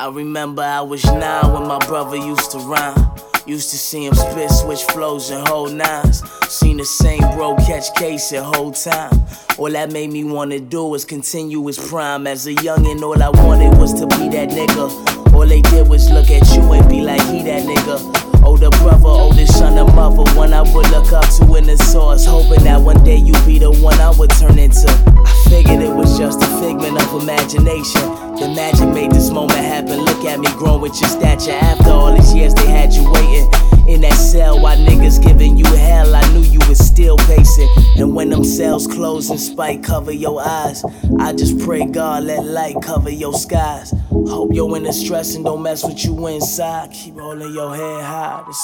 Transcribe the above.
I remember I was 9 when my brother used to rhyme. Used to see him spit, switch flows and hold nines. Seen the same bro catch case the whole time. All that made me wanna do was continue his prime. As a youngin', all I wanted was to be that nigga. All they did was look at you and be like, he that nigga. Older brother, oldest son of mother, one I would look up to in the source, hoping that one day you be the one I would turn into. I figured it was just a figment of imagination. The magic made this moment happen. Look at me growing with your stature. After all these years they had you waiting in that cell while niggas giving you hell. I knew you was still pacing. And when them cells close and spite cover your eyes, I just pray God let light cover your skies. Hope your inner stress and don't mess with you inside. Keep holding your head high.